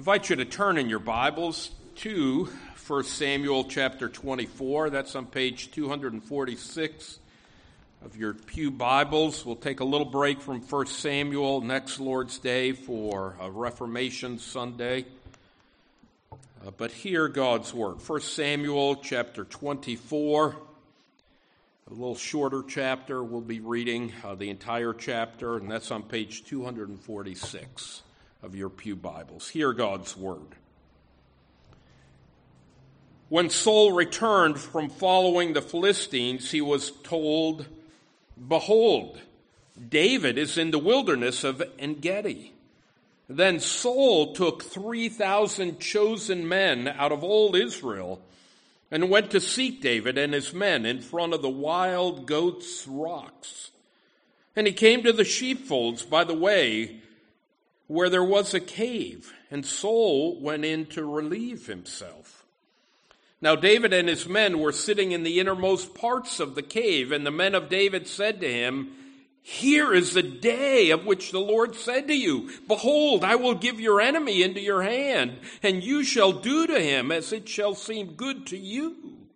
invite you to turn in your Bibles to 1 Samuel chapter 24. That's on page 246 of your pew Bibles. We'll take a little break from 1 Samuel next Lord's Day for a Reformation Sunday. But hear God's word. 1 Samuel chapter 24, a little shorter chapter. We'll be reading the entire chapter, and that's on page 246 of your pew Bibles. Hear God's word. When Saul returned from following the Philistines, he was told, "Behold, David is in the wilderness of En-Gedi." Then Saul took 3,000 chosen men out of all Israel and went to seek David and his men in front of the wild goats' rocks. And he came to the sheepfolds by the way where there was a cave, and Saul went in to relieve himself. Now David and his men were sitting in the innermost parts of the cave, and the men of David said to him, "Here is the day of which the Lord said to you, Behold, I will give your enemy into your hand, and you shall do to him as it shall seem good to you."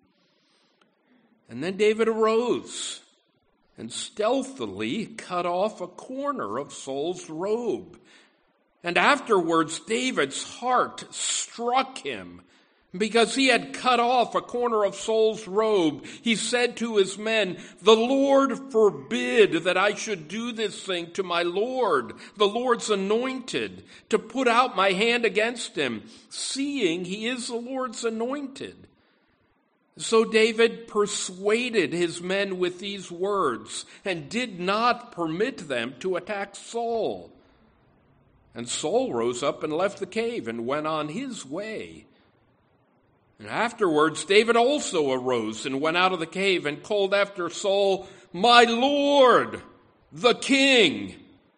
And then David arose and stealthily cut off a corner of Saul's robe. And afterwards David's heart struck him, because he had cut off a corner of Saul's robe. He said to his men, "The Lord forbid that I should do this thing to my Lord, the Lord's anointed, to put out my hand against him, seeing he is the Lord's anointed." So David persuaded his men with these words and did not permit them to attack Saul. And Saul rose up and left the cave and went on his way. And afterwards David also arose and went out of the cave and called after Saul, "My Lord, the king."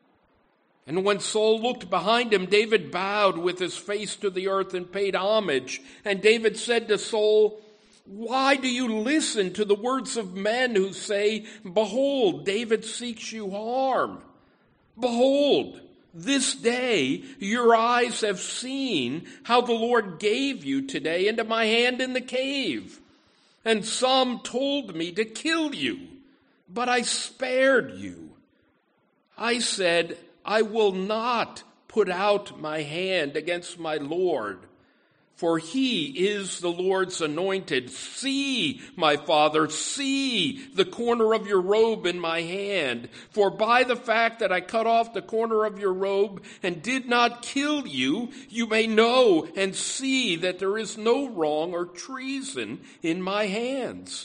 And when Saul looked behind him, David bowed with his face to the earth and paid homage. And David said to Saul, "Why do you listen to the words of men who say, 'Behold, David seeks you harm'? Behold, this day your eyes have seen how the Lord gave you today into my hand in the cave. And some told me to kill you, but I spared you. I said, I will not put out my hand against my Lord, for he is the Lord's anointed. See, my father, see the corner of your robe in my hand. For by the fact that I cut off the corner of your robe and did not kill you, you may know and see that there is no wrong or treason in my hands.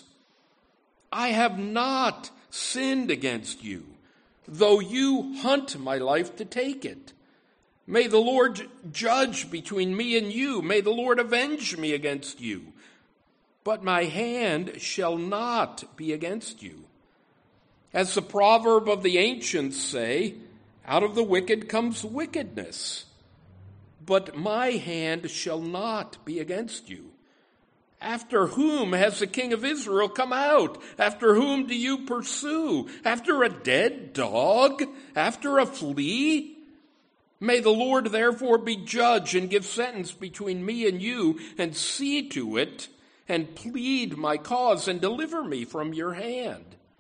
I have not sinned against you, though you hunt my life to take it. May the Lord judge between me and you. May the Lord avenge me against you. But my hand shall not be against you. As the proverb of the ancients say, out of the wicked comes wickedness. But my hand shall not be against you. After whom has the king of Israel come out? After whom do you pursue? After a dead dog? After a flea? May the Lord therefore be judge and give sentence between me and you, and see to it, and plead my cause, and deliver me from your hand."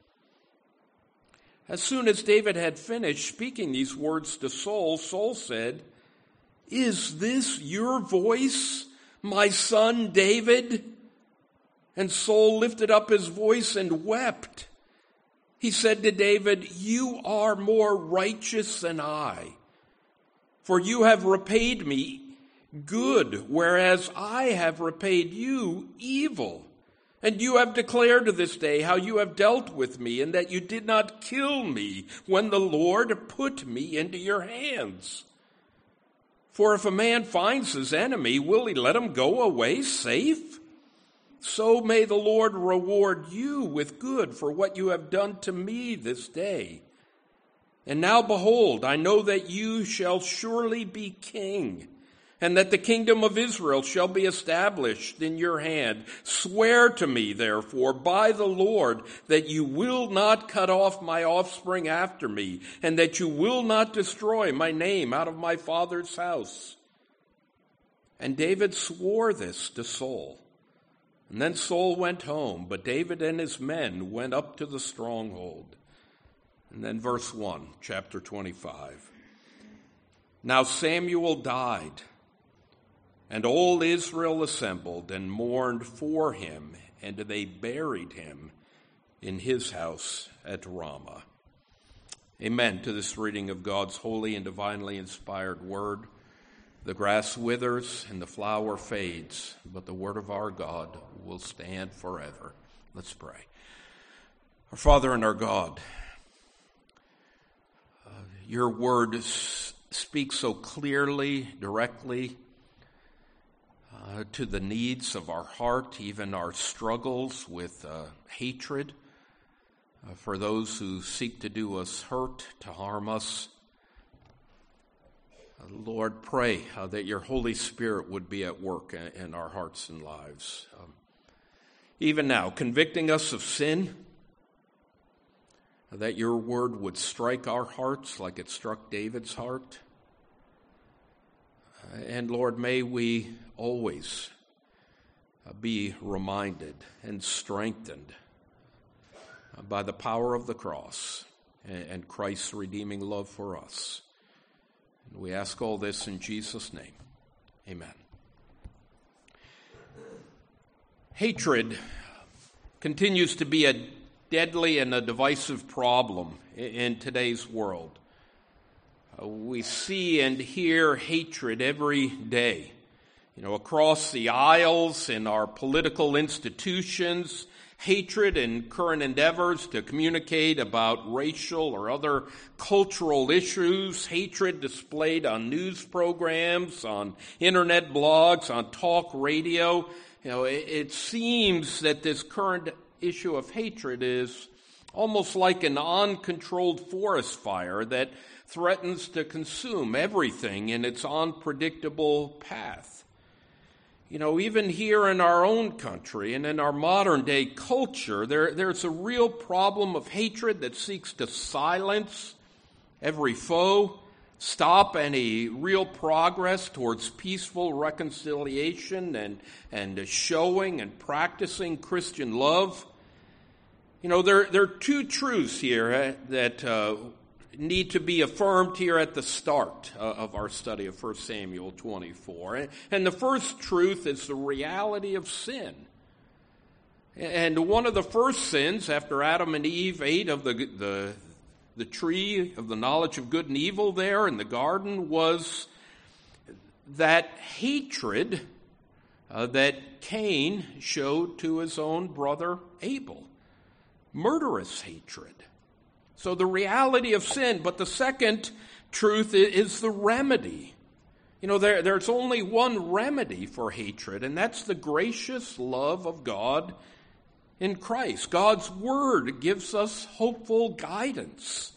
As soon as David had finished speaking these words to Saul, Saul said, "Is this your voice, my son David?" And Saul lifted up his voice and wept. He said to David, "You are more righteous than I, for you have repaid me good, whereas I have repaid you evil. And you have declared to this day how you have dealt with me, and that you did not kill me when the Lord put me into your hands. For if a man finds his enemy, will he let him go away safe? So may the Lord reward you with good for what you have done to me this day. And now behold, I know that you shall surely be king, and that the kingdom of Israel shall be established in your hand. Swear to me, therefore, by the Lord, that you will not cut off my offspring after me, and that you will not destroy my name out of my father's house." And David swore this to Saul. And then Saul went home, but David and his men went up to the stronghold. And then verse 1, chapter 25. Now Samuel died, and all Israel assembled and mourned for him, and they buried him in his house at Ramah. Amen to this reading of God's holy and divinely inspired word. The grass withers and the flower fades, but the word of our God will stand forever. Let's pray. Our Father and our God, your word speaks so clearly, directly to the needs of our heart, even our struggles with hatred for those who seek to do us hurt, to harm us. Lord, pray that your Holy Spirit would be at work in our hearts and lives. Even now, convicting us of sin, that your word would strike our hearts like it struck David's heart. And Lord, may we always be reminded and strengthened by the power of the cross and Christ's redeeming love for us. And we ask all this in Jesus' name. Amen. Hatred continues to be a deadly and a divisive problem in today's world. We see and hear hatred every day, across the aisles in our political institutions, hatred in current endeavors to communicate about racial or other cultural issues, hatred displayed on news programs, on internet blogs, on talk radio. It seems that this current issue of hatred is almost like an uncontrolled forest fire that threatens to consume everything in its unpredictable path. Even here in our own country and in our modern day culture, there's a real problem of hatred that seeks to silence every foe, stop any real progress towards peaceful reconciliation and showing and practicing Christian love. There are two truths here that need to be affirmed here at the start of our study of 1 Samuel 24. And the first truth is the reality of sin. And one of the first sins after Adam and Eve ate of the tree of the knowledge of good and evil there in the garden was that hatred that Cain showed to his own brother Abel. Murderous hatred. So the reality of sin, but the second truth is the remedy. There's only one remedy for hatred, and that's the gracious love of God in Christ. God's Word gives us hopeful guidance.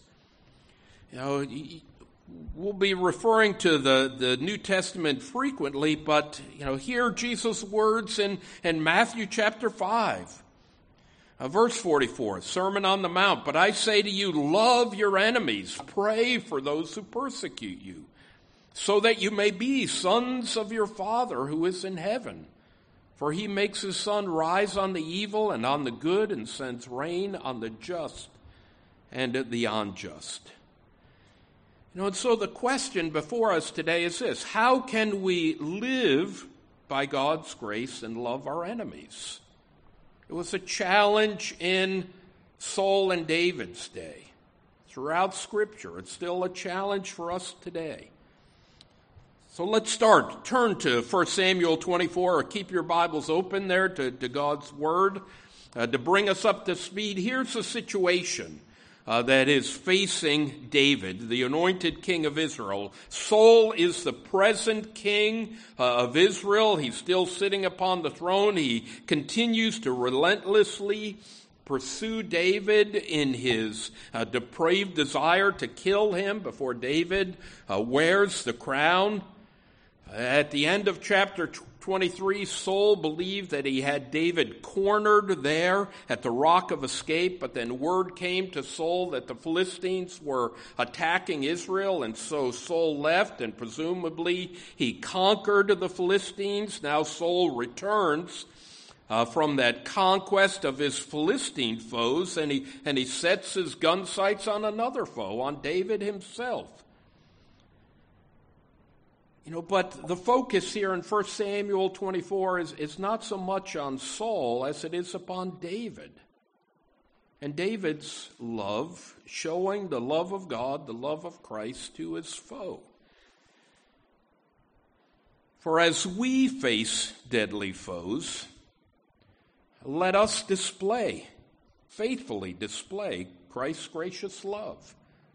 We'll be referring to the New Testament frequently, but here Jesus' words in Matthew chapter 5. Verse 44, Sermon on the Mount. But I say to you, love your enemies, pray for those who persecute you, so that you may be sons of your Father who is in heaven. For he makes his sun rise on the evil and on the good, and sends rain on the just and the unjust. And so the question before us today is this: how can we live by God's grace and love our enemies? It was a challenge in Saul and David's day. Throughout Scripture, it's still a challenge for us today. So let's start. Turn to 1 Samuel 24, or keep your Bibles open there to God's Word. To bring us up to speed, here's the situation that is facing David, the anointed king of Israel. Saul is the present king of Israel. He's still sitting upon the throne. He continues to relentlessly pursue David in his depraved desire to kill him before David wears the crown. At the end of chapter 23, Saul believed that he had David cornered there at the Rock of Escape, but then word came to Saul that the Philistines were attacking Israel, and so Saul left, and presumably he conquered the Philistines. Now Saul returns from that conquest of his Philistine foes, and he sets his gun sights on another foe, on David himself. But the focus here in 1 Samuel 24 is not so much on Saul as it is upon David. And David's love, showing the love of God, the love of Christ to his foe. For as we face deadly foes, let us faithfully display Christ's gracious love.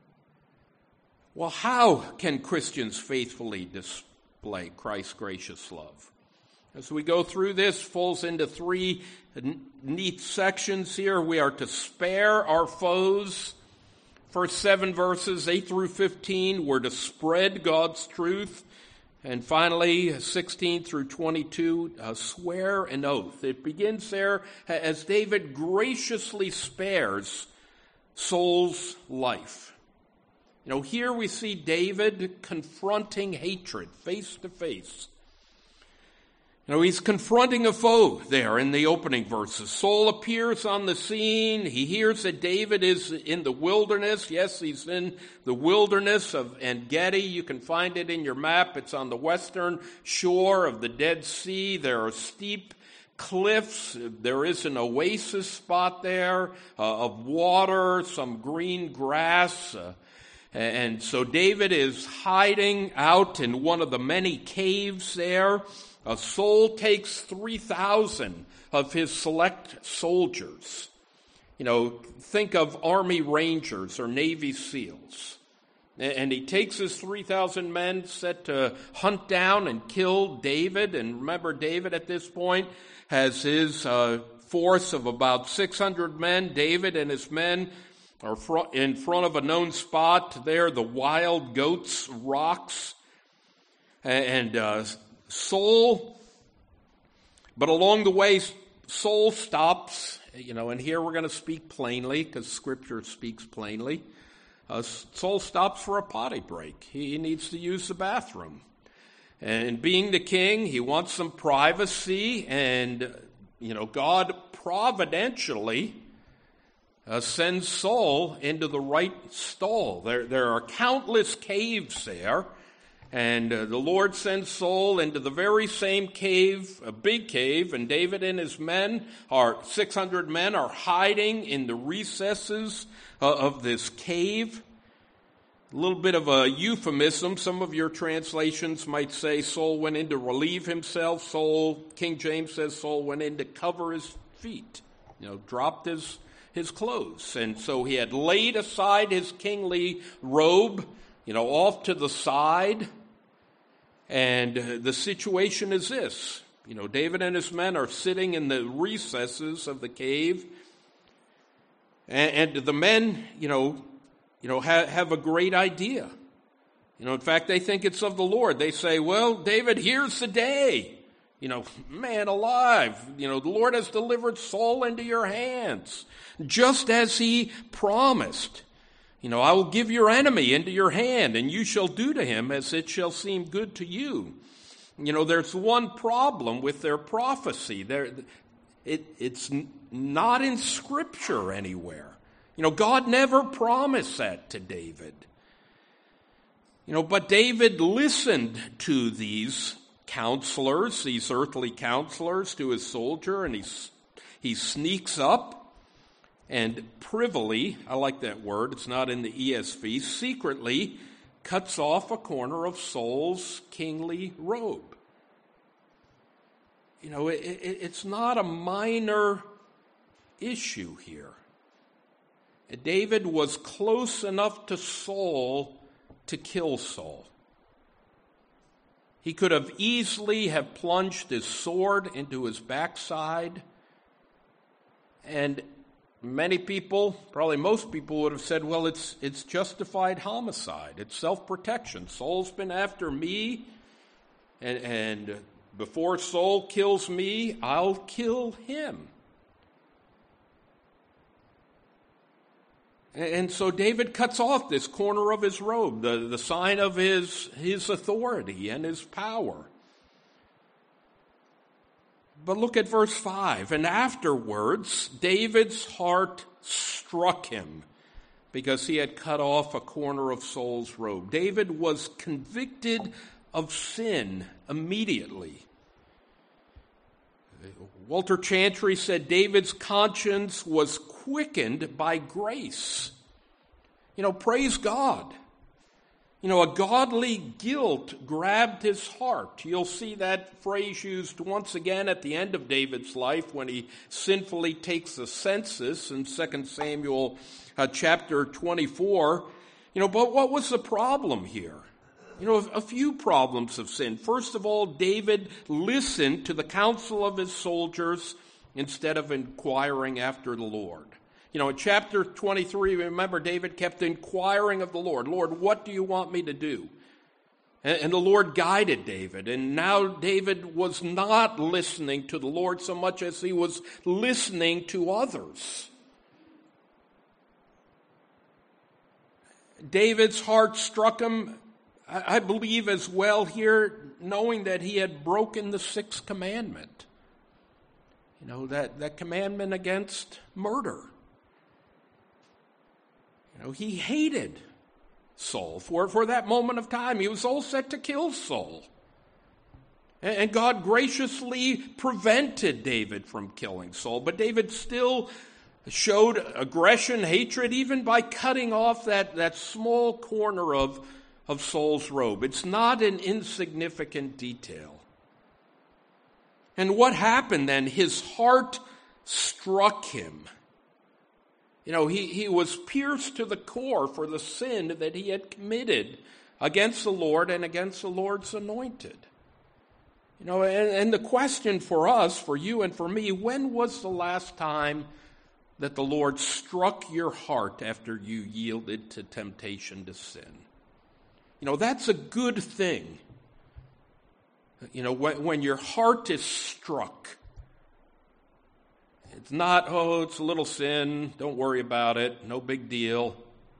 Well, how can Christians faithfully display Christ's gracious love? As we go through this, falls into three neat sections here. We are to spare our foes. First 7 verses, 8 through 15, we're to spread God's truth. And finally, 16 through 22, swear an oath. It begins there as David graciously spares Saul's life. Here we see David confronting hatred face to face. He's confronting a foe there in the opening verses. Saul appears on the scene. He hears that David is in the wilderness. Yes, he's in the wilderness of En-Gedi. You can find it in your map. It's on the western shore of the Dead Sea. There are steep cliffs. There is an oasis spot there of water, some green grass. And so David is hiding out in one of the many caves there. Saul takes 3,000 of his select soldiers. Think of Army Rangers or Navy SEALs. And he takes his 3,000 men set to hunt down and kill David. And remember, David at this point has his force of about 600 men. David and his men are in front of a known spot there, the Wild Goats Rocks. And Saul, but along the way, Saul stops, and here we're going to speak plainly because Scripture speaks plainly. Saul stops for a potty break. He needs to use the bathroom. And being the king, he wants some privacy, and, God providentially sends Saul into the right stall. There are countless caves there, and the Lord sends Saul into the very same cave, a big cave, and David and his men, 600 men, are hiding in the recesses of this cave. A little bit of a euphemism. Some of your translations might say Saul went in to relieve himself. King James says Saul went in to cover his feet, dropped his clothes. And so he had laid aside his kingly robe, off to the side. And the situation is this. David and his men are sitting in the recesses of the cave. And the men, have a great idea. In fact, they think it's of the Lord. They say, well, David, here's the day. Man alive, the Lord has delivered Saul into your hands, just as he promised. I will give your enemy into your hand, and you shall do to him as it shall seem good to you. There's one problem with their prophecy. It's not in Scripture anywhere. God never promised that to David. But David listened to these counselors, these earthly counselors, to his soldier, and he sneaks up and privily, I like that word, it's not in the ESV, secretly cuts off a corner of Saul's kingly robe. It's not a minor issue here. David was close enough to Saul to kill Saul. He could have easily have plunged his sword into his backside, and many people, probably most people, would have said, well, it's justified homicide. It's self-protection. Saul's been after me, And before Saul kills me, I'll kill him. And so David cuts off this corner of his robe, the sign of his authority and his power. But look at verse 5. And afterwards, David's heart struck him because he had cut off a corner of Saul's robe. David was convicted of sin immediately. Walter Chantry said David's conscience was quickened by grace. Praise God. A godly guilt grabbed his heart. You'll see that phrase used once again at the end of David's life when he sinfully takes a census in 2 Samuel chapter 24. But what was the problem here? A few problems of sin. First of all, David listened to the counsel of his soldiers instead of inquiring after the Lord. In chapter 23, remember, David kept inquiring of the Lord. Lord, what do you want me to do? And the Lord guided David. And now David was not listening to the Lord so much as he was listening to others. David's heart struck him, I believe, as well here, knowing that he had broken the sixth commandment. That commandment against murder. He hated Saul for that moment of time. He was all set to kill Saul. And God graciously prevented David from killing Saul. But David still showed aggression, hatred, even by cutting off that small corner of Saul's robe. It's not an insignificant detail. And what happened then? His heart struck him. He was pierced to the core for the sin that he had committed against the Lord and against the Lord's anointed. And the question for us, for you and for me, when was the last time that the Lord struck your heart after you yielded to temptation to sin? That's a good thing. When your heart is struck. It's not, it's a little sin, don't worry about it, no big deal.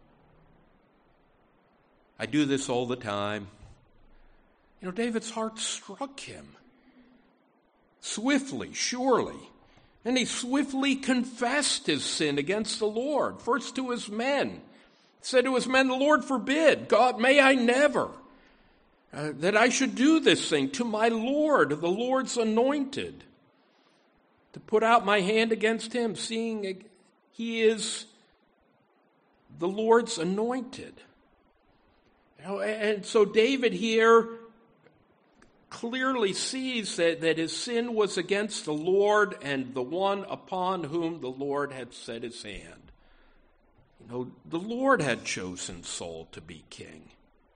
I do this all the time. David's heart struck him. Swiftly, surely. And he swiftly confessed his sin against the Lord, first to his men. He said to his men, the Lord forbid, God, may I never, that I should do this thing to my Lord, the Lord's anointed. To put out my hand against him, seeing he is the Lord's anointed. And so David here clearly sees that his sin was against the Lord and the one upon whom the Lord had set his hand. The Lord had chosen Saul to be king.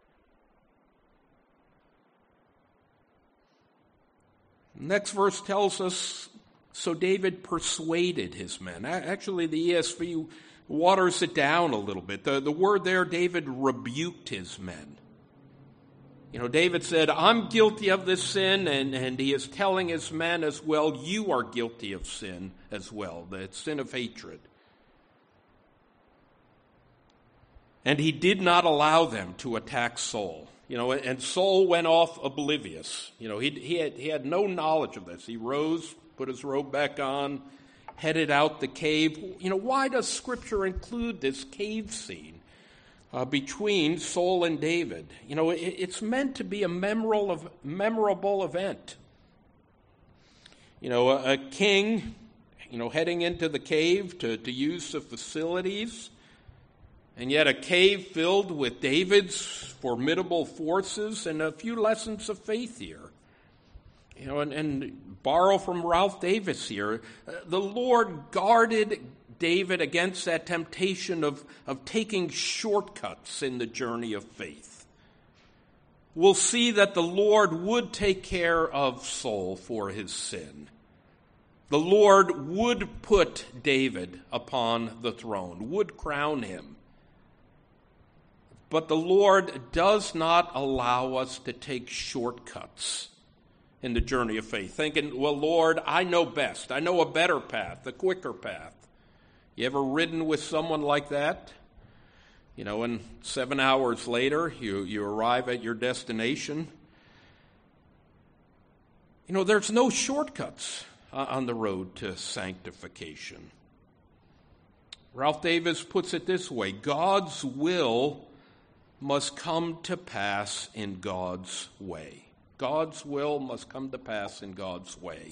Next verse tells us, so David persuaded his men. Actually, the ESV waters it down a little bit. The word there, David rebuked his men. David said, I'm guilty of this sin, and he is telling his men as well, you are guilty of sin as well, the sin of hatred. And he did not allow them to attack Saul. And Saul went off oblivious. He had no knowledge of this. He rose, put his robe back on, headed out the cave. Why does Scripture include this cave scene between Saul and David? It's meant to be a memorable event. A king, heading into the cave to use the facilities, and yet a cave filled with David's formidable forces, and a few lessons of faith here. And borrow from Ralph Davis here. The Lord guarded David against that temptation of taking shortcuts in the journey of faith. We'll see that the Lord would take care of Saul for his sin. The Lord would put David upon the throne, would crown him. But the Lord does not allow us to take shortcuts in the journey of faith, thinking, well, Lord, I know best. I know a better path, a quicker path. You ever ridden with someone like that? And 7 hours later, you arrive at your destination. There's no shortcuts on the road to sanctification. Ralph Davis puts it this way: God's will must come to pass in God's way. God's will must come to pass in God's way.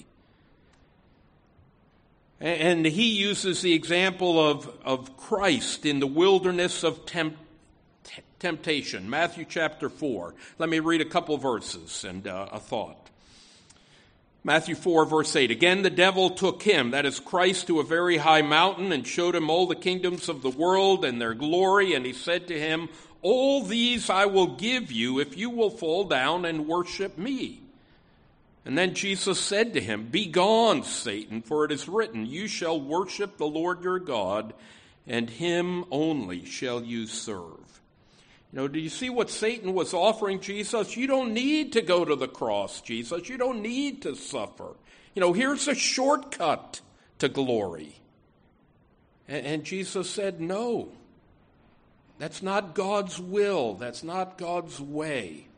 And he uses the example of Christ in the wilderness of temptation. Matthew chapter 4. Let me read a couple verses and a thought. Matthew 4, verse 8. Again, the devil took him, that is Christ, to a very high mountain and showed him all the kingdoms of the world and their glory. And he said to him, all these I will give you if you will fall down and worship me. And then Jesus said to him, begone, Satan, for it is written, you shall worship the Lord your God, and him only shall you serve. Do you see what Satan was offering Jesus? You don't need to go to the cross, Jesus. You don't need to suffer. Here's a shortcut to glory. And Jesus said, no, that's not God's will. That's not God's way.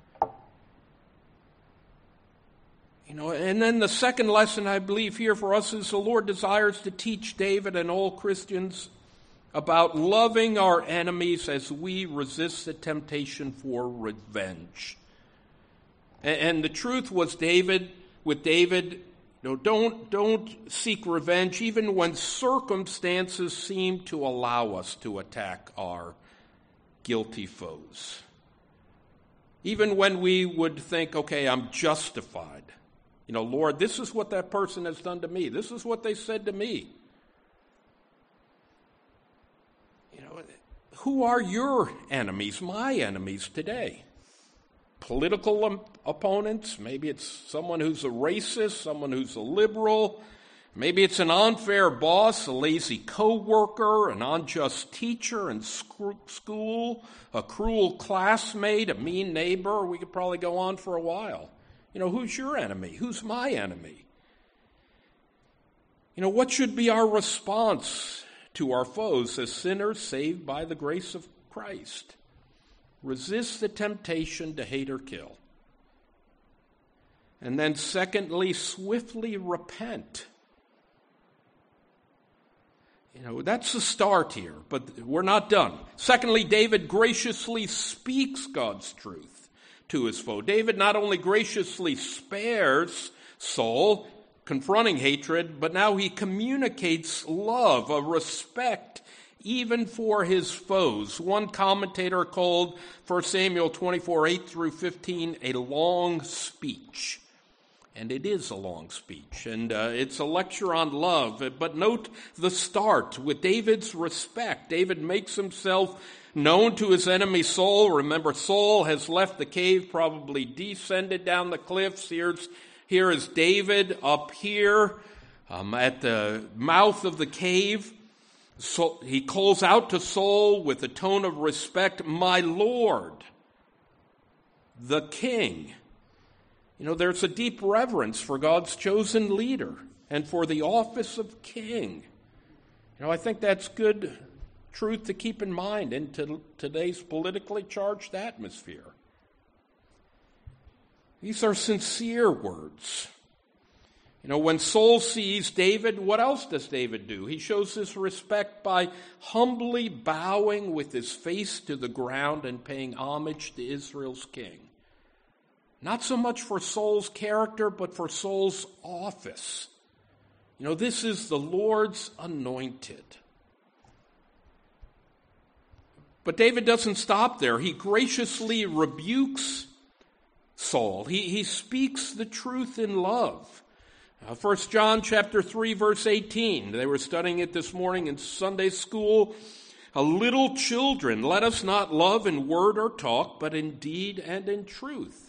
And then the second lesson I believe here for us is the Lord desires to teach David and all Christians about loving our enemies as we resist the temptation for revenge. And the truth was with David, don't seek revenge even when circumstances seem to allow us to attack our guilty foes. Even when we would think, okay, I'm justified. Lord, this is what that person has done to me. This is what they said to me. Who are your enemies, my enemies today? Political opponents? Maybe it's someone who's a racist, someone who's a liberal. Maybe it's an unfair boss, a lazy co-worker, an unjust teacher in school, a cruel classmate, a mean neighbor. We could probably go on for a while. Who's your enemy? Who's my enemy? What should be our response to our foes as sinners saved by the grace of Christ? Resist the temptation to hate or kill. And then secondly, swiftly repent. That's the start here, but we're not done. Secondly, David graciously speaks God's truth to his foe. David not only graciously spares Saul, confronting hatred, but now he communicates love, a respect even for his foes. One commentator called 1 Samuel 24, 8 through 15, a long speech. And it is a long speech, and it's a lecture on love. But note the start with David's respect. David makes himself known to his enemy Saul. Remember, Saul has left the cave, probably descended down the cliffs. Here is David up here at the mouth of the cave. So he calls out to Saul with a tone of respect, "My Lord, the King." There's a deep reverence for God's chosen leader and for the office of king. I think that's good truth to keep in mind in today's politically charged atmosphere. These are sincere words. When Saul sees David, what else does David do? He shows his respect by humbly bowing with his face to the ground and paying homage to Israel's king. Not so much for Saul's character, but for Saul's office. This is the Lord's anointed. But David doesn't stop there. He graciously rebukes Saul. He speaks the truth in love. 1 John chapter 3, verse 18. They were studying it this morning in Sunday school. Little children, let us not love in word or talk, but in deed and in truth.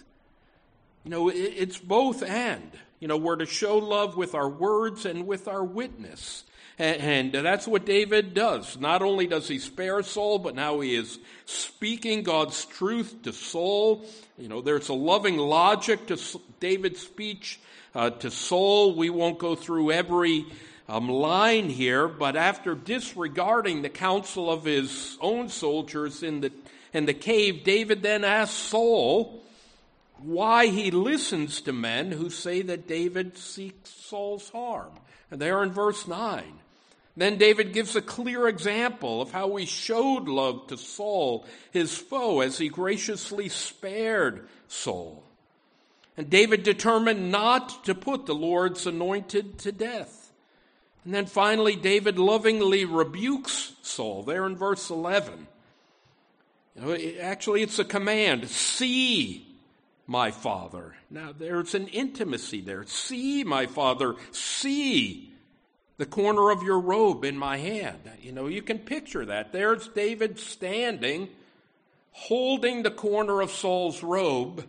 It's both and. We're to show love with our words and with our witness. And that's what David does. Not only does he spare Saul, but now he is speaking God's truth to Saul. There's a loving logic to David's speech to Saul. We won't go through every line here, but after disregarding the counsel of his own soldiers in the cave, David then asks Saul why he listens to men who say that David seeks Saul's harm. And there in verse 9. Then David gives a clear example of how he showed love to Saul, his foe, as he graciously spared Saul. And David determined not to put the Lord's anointed to death. And then finally, David lovingly rebukes Saul there in verse 11. Actually, it's a command. See, my father. Now, there's an intimacy there. See, my father, see the corner of your robe in my hand. You can picture that. There's David standing, holding the corner of Saul's robe,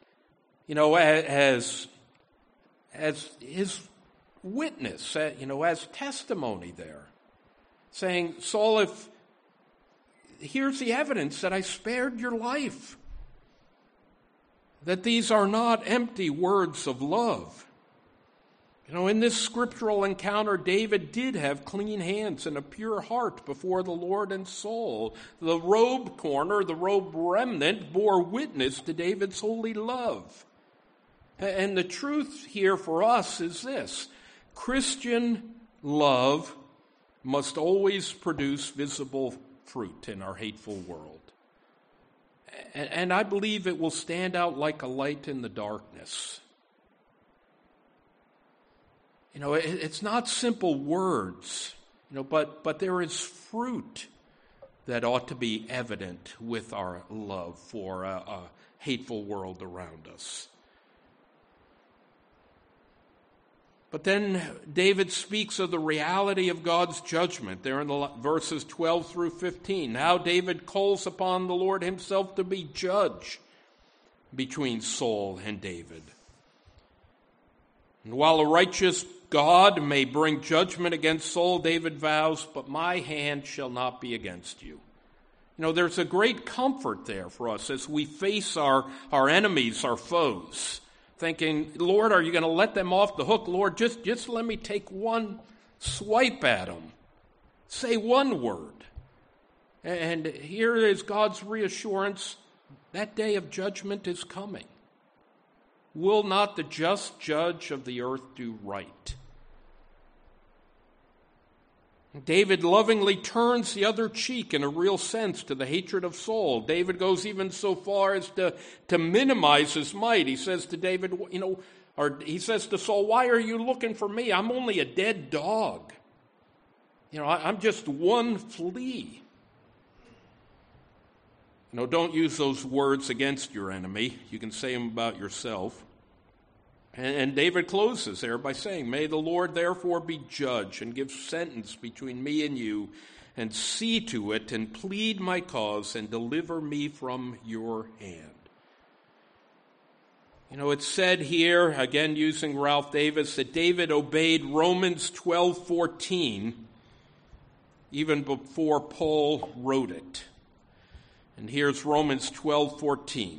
as his witness, as testimony there, saying, Saul, here's the evidence that I spared your life, that these are not empty words of love. In this scriptural encounter, David did have clean hands and a pure heart before the Lord and Saul. The robe corner, the robe remnant, bore witness to David's holy love. And the truth here for us is this: Christian love must always produce visible fruit in our hateful world. And I believe it will stand out like a light in the darkness. It's not simple words, but there is fruit that ought to be evident with our love for a hateful world around us. But then David speaks of the reality of God's judgment there in the verses 12 through 15. Now David calls upon the Lord himself to be judge between Saul and David. And while a righteous God may bring judgment against Saul, David vows, but my hand shall not be against you. There's a great comfort there for us as we face our enemies, our foes, thinking, Lord, are you going to let them off the hook? Lord, just let me take one swipe at them. Say one word. And here is God's reassurance, that day of judgment is coming. Will not the just judge of the earth do right? David lovingly turns the other cheek in a real sense to the hatred of Saul. David goes even so far as to minimize his might. He says to David, he says to Saul, why are you looking for me? I'm only a dead dog. I'm just one flea. Don't use those words against your enemy. You can say them about yourself. And David closes there by saying, may the Lord therefore be judge and give sentence between me and you, and see to it and plead my cause and deliver me from your hand. It's said here, again using Ralph Davis, that David obeyed Romans 12:14 even before Paul wrote it. And here's Romans 12:14.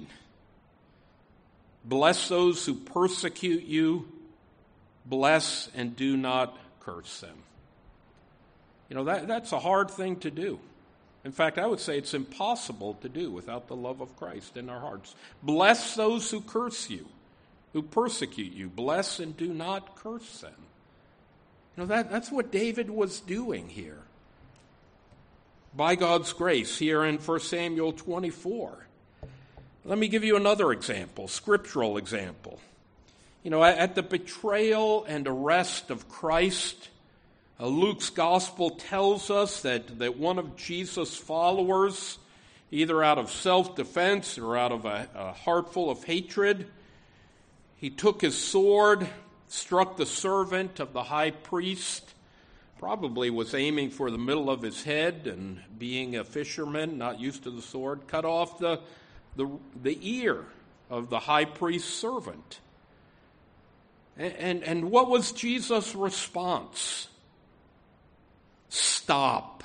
Bless those who persecute you. Bless and do not curse them. That's a hard thing to do. In fact, I would say it's impossible to do without the love of Christ in our hearts. Bless those who curse you, who persecute you. Bless and do not curse them. That's what David was doing here. By God's grace, here in 1 Samuel 24. Let me give you another example, scriptural example. At the betrayal and arrest of Christ, Luke's gospel tells us that one of Jesus' followers, either out of self-defense or out of a heart full of hatred, he took his sword, struck the servant of the high priest, probably was aiming for the middle of his head, and being a fisherman, not used to the sword, cut off the ear of the high priest's servant. And what was Jesus' response? Stop.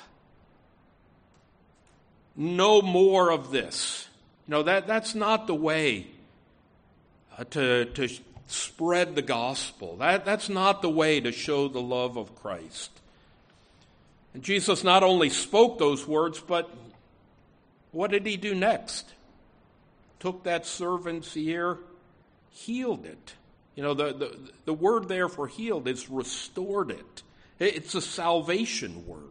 No more of this. That's not the way to spread the gospel. That's not the way to show the love of Christ. And Jesus not only spoke those words, but what did he do next? Took that servant's ear, healed it. The word there for healed is restored it. It's a salvation word.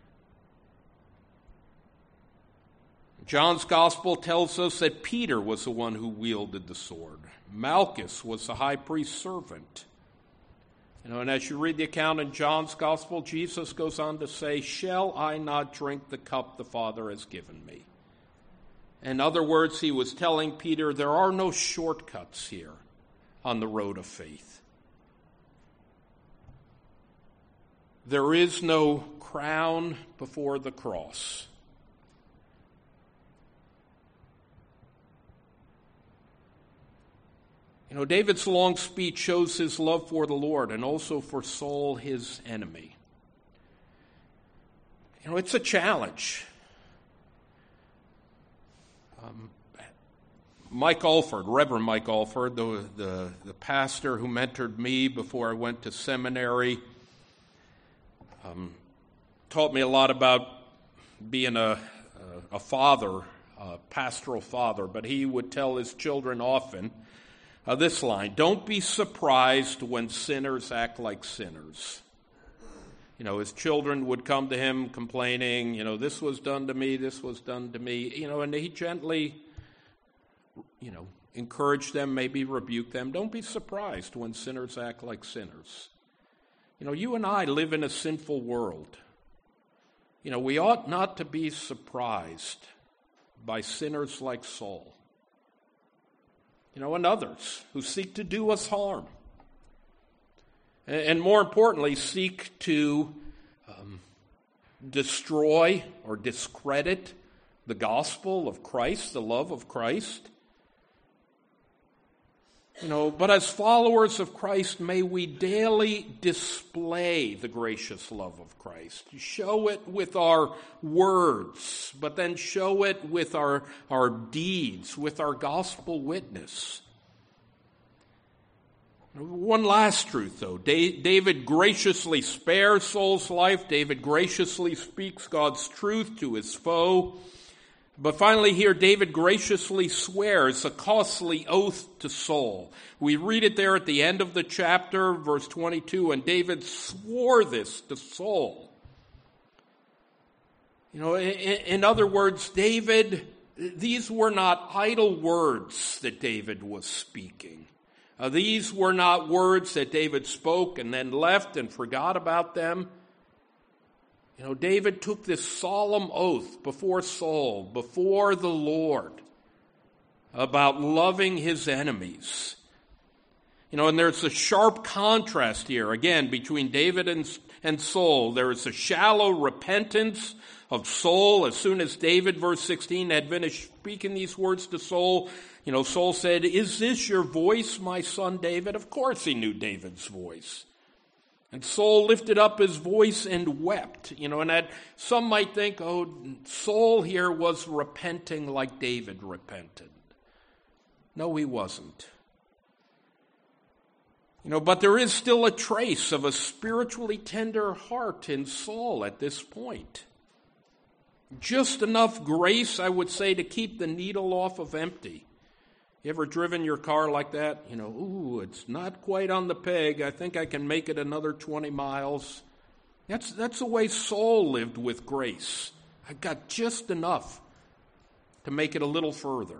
John's gospel tells us that Peter was the one who wielded the sword. Malchus was the high priest's servant. And as you read the account in John's gospel, Jesus goes on to say, "Shall I not drink the cup the Father has given me?" In other words, he was telling Peter, there are no shortcuts here on the road of faith. There is no crown before the cross. David's long speech shows his love for the Lord and also for Saul, his enemy. It's a challenge. Mike Alford, Reverend Mike Alford, the pastor who mentored me before I went to seminary, taught me a lot about being a father, a pastoral father, but he would tell his children often this line, "Don't be surprised when sinners act like sinners." His children would come to him complaining, this was done to me, this was done to me, and he gently, encouraged them, maybe rebuked them. Don't be surprised when sinners act like sinners. You and I live in a sinful world. We ought not to be surprised by sinners like Saul. And others who seek to do us harm. And more importantly, seek to destroy or discredit the gospel of Christ, the love of Christ. But as followers of Christ, may we daily display the gracious love of Christ. Show it with our words, but then show it with our deeds, with our gospel witness. One last truth, though. David graciously spares Saul's life. David graciously speaks God's truth to his foe. But finally here, David graciously swears a costly oath to Saul. We read it there at the end of the chapter, verse 22, and David swore this to Saul. In other words, these were not idle words that David was speaking. These were not words that David spoke and then left and forgot about them. David took this solemn oath before Saul, before the Lord, about loving his enemies. And there's a sharp contrast here, again, between David and Saul. There is a shallow repentance of Saul. As soon as David, verse 16, had finished speaking these words to Saul, Saul said, "Is this your voice, my son David?" Of course he knew David's voice. And Saul lifted up his voice and wept. And that some might think, Saul here was repenting like David repented. No, he wasn't. But there is still a trace of a spiritually tender heart in Saul at this point. Just enough grace, I would say, to keep the needle off of empty. You ever driven your car like that? It's not quite on the peg. I think I can make it another 20 miles. That's the way Saul lived with grace. I got just enough to make it a little further.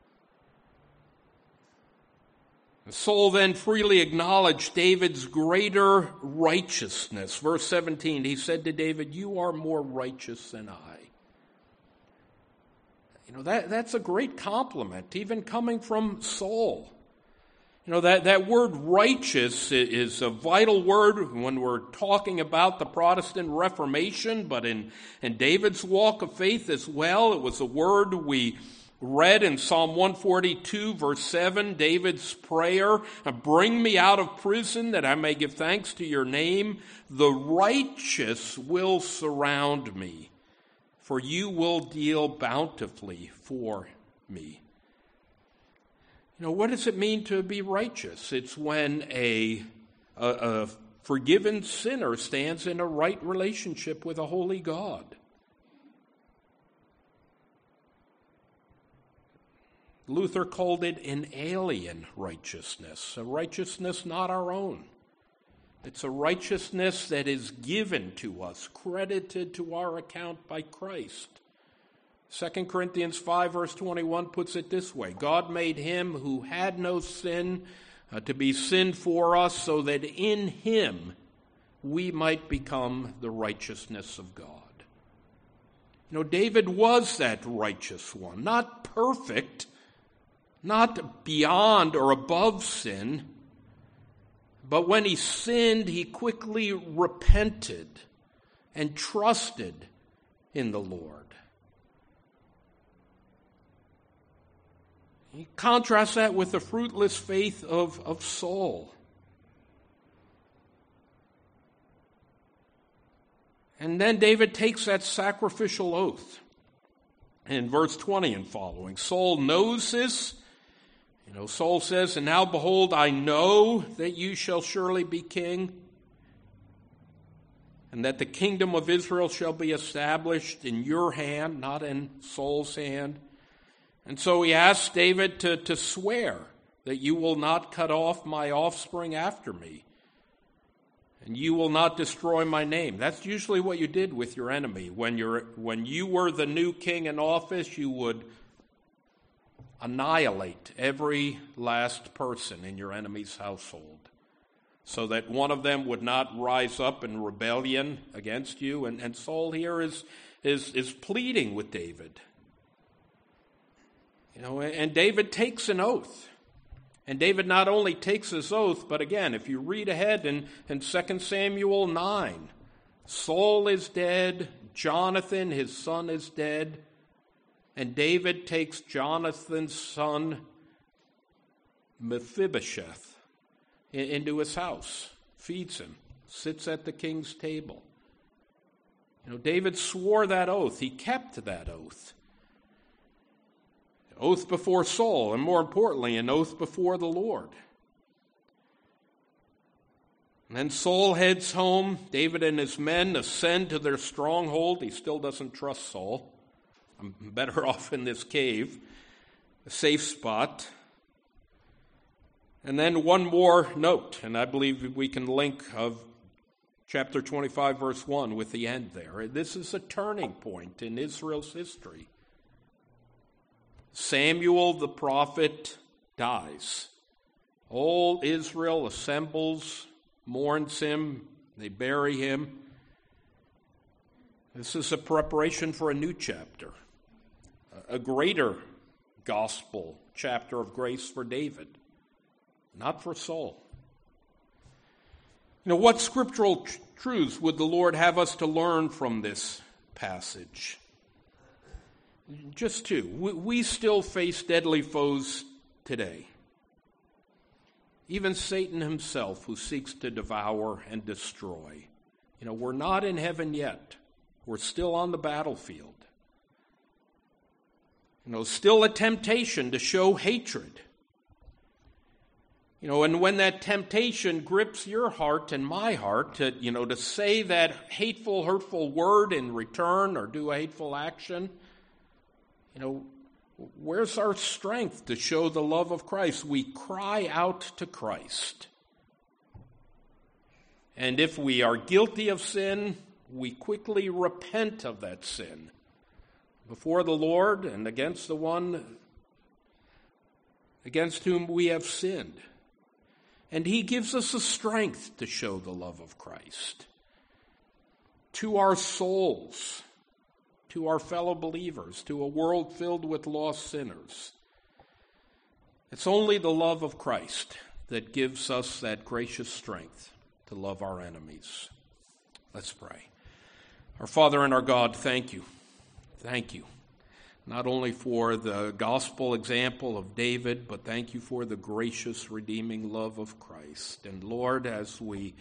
Saul then freely acknowledged David's greater righteousness. Verse 17, he said to David, "You are more righteous than I." That's a great compliment, even coming from Saul. That word righteous is a vital word when we're talking about the Protestant Reformation, but in David's walk of faith as well. It was a word we read in Psalm 142, verse 7, David's prayer, bring me out of prison that I may give thanks to your name. The righteous will surround me, for you will deal bountifully for me. What does it mean to be righteous? It's when a forgiven sinner stands in a right relationship with a holy God. Luther called it an alien righteousness, a righteousness not our own. It's a righteousness that is given to us, credited to our account by Christ. 2 Corinthians 5, verse 21 puts it this way: God made him who had no sin to be sin for us, so that in him we might become the righteousness of God. David was that righteous one, not perfect, not beyond or above sin, but when he sinned, he quickly repented and trusted in the Lord. You contrast that with the fruitless faith of Saul. And then David takes that sacrificial oath in verse 20 and following. Saul knows this. Saul says, and now behold, I know that you shall surely be king, and that the kingdom of Israel shall be established in your hand, not in Saul's hand. And so he asks David to swear that you will not cut off my offspring after me, and you will not destroy my name. That's usually what you did with your enemy. When you were the new king in office, you would annihilate every last person in your enemy's household, so that one of them would not rise up in rebellion against you. And Saul here is pleading with David. And David takes an oath. And David not only takes his oath, but again, if you read ahead in 2 Samuel 9, Saul is dead, Jonathan, his son, is dead, and David takes Jonathan's son, Mephibosheth, into his house, feeds him, sits at the king's table. David swore that oath. He kept that oath. Oath before Saul, and more importantly, an oath before the Lord. And then Saul heads home. David and his men ascend to their stronghold. He still doesn't trust Saul. I'm better off in this cave, a safe spot. And then one more note, and I believe we can link of chapter 25, verse 1 with the end there. This is a turning point in Israel's history. Samuel the prophet dies. All Israel assembles, mourns him, they bury him. This is a preparation for a new chapter, a greater gospel chapter of grace for David, not for Saul. What scriptural truths would the Lord have us to learn from this passage? Just two. We still face deadly foes today. Even Satan himself, who seeks to devour and destroy. We're not in heaven yet. We're still on the battlefield. Still a temptation to show hatred. And when that temptation grips your heart and my heart to say that hateful, hurtful word in return or do a hateful action, where's our strength to show the love of Christ? We cry out to Christ. And if we are guilty of sin, we quickly repent of that sin before the Lord and against the one against whom we have sinned. And he gives us the strength to show the love of Christ to our souls, to our fellow believers, to a world filled with lost sinners. It's only the love of Christ that gives us that gracious strength to love our enemies. Let's pray. Our Father and our God, thank you. Thank you not only for the gospel example of David, but thank you for the gracious, redeeming love of Christ. And Lord, as we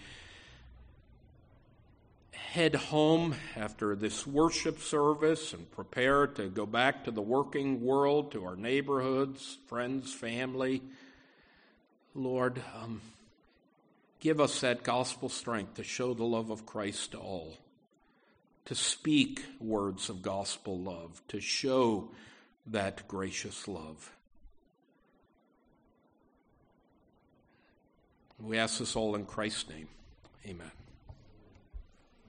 head home after this worship service and prepare to go back to the working world, to our neighborhoods, friends, family, Lord, give us that gospel strength to show the love of Christ to all, to speak words of gospel love, to show that gracious love. We ask this all in Christ's name. Amen.